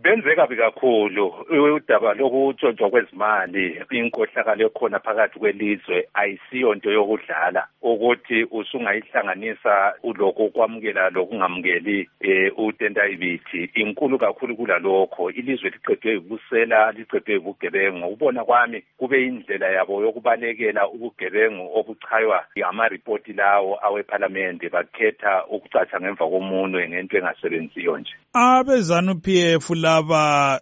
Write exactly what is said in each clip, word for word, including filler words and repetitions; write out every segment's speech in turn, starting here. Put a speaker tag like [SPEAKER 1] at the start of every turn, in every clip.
[SPEAKER 1] Lenze kabi kakhulu udaba lokutshontshwa kwezimali inkohlakalo ekhona phakathi kwelizwe ayisiyo into yokudlala ukuthi usungayihlanganisa uloko kwamukela lokungamukeli uTentayibithi inkulu kakhulu kulalokho ilizwe liqedwe ubusela liqedwe ubugebengu ubona kwami kube indlela yabo yokubalekela ubugebengu obuchaywa ama-report lawo aweParliament bakhetha ukucatsha ngemva komunwe ngento engasebenziyo nje.
[SPEAKER 2] Abezanu P F laba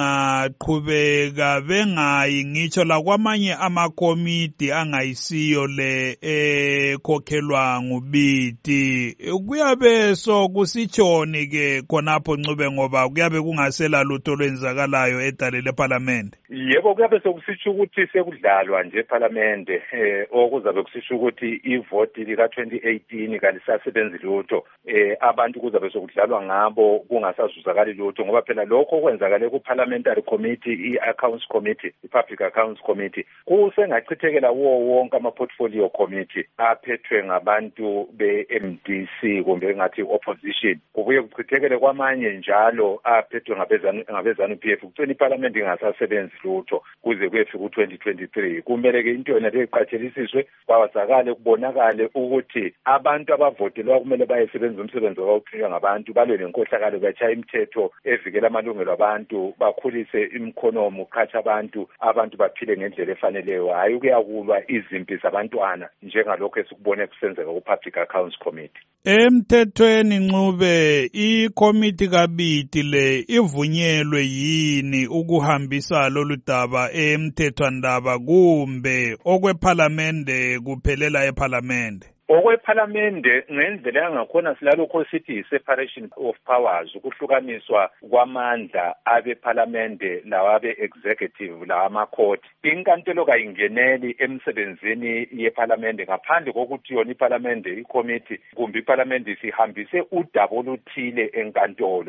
[SPEAKER 2] bengaqhubeka bengayi ngitsho la kwamanye amakomiti angayisiyo le ekhokhelwa nguBiti kuyabe so kusitshoni ke khonapho Ncube ngoba kuyabe kungasela lutho lwenzakalayo edale leParliament.
[SPEAKER 1] Yebo kuyabe sokusitsho ukuthi sekudlalwa nje eParliament eh okuzabe kusitsho ukuthi ivote lika twenty eighteen kalisasebenzi lutho eh abantu kuzabe sokudlalwa ngabo kungasazuzakali lutho ngoba phela lokho okwenzakale ku-Parliamentary Committee, i-Accounts Committee, i-Public Accounts Committee kusengachithekela kuwo wonke ama-portfolio committee aphethwe ngabantu be-M D C kumbe ngathi opposition kubuye kuchithekele kwamanye njalo aphethwe ngabezanu ngabezanu P F kucela iParliament ingasasebenzi lutho kuze kuyefika ku-twenty twenty-three kumele ke into yona leqatshelisiswe kwazakale kubonakale ukuthi abantu abavotelwa kumele bayesebenza umsebenzi wawuqhubeka ngabantu balwe nenkohlakalo bachaya imithetho evikela amalungelo abantu bakhulise imkhonomo uqhatsha abantu abantu baphile ngendlela efaneleyo hayi ukuyakulwa izimpi zabantwana njengalokho esikubone kusenzeka ku-Public Accounts Committee.
[SPEAKER 2] Emthethweni Ncube ikomiti kaBiti le ivunyelwe yini ukuhambisa lolu daba emthethwandaba kumbe okweParliament kuphelela eParliament?
[SPEAKER 1] OkweParliamente ngendlela yangakhona silalokho sithi i-separation of powers ukuhlukaniswa kwamandla abeParliamente lawabe executive lawamacourt inkantolo kayingeneli emsebenzini yeParliamente ngaphandle kokuthi yona iParliamente icommittee kumbe iParliamente sihambise udaba oluthile enkantolo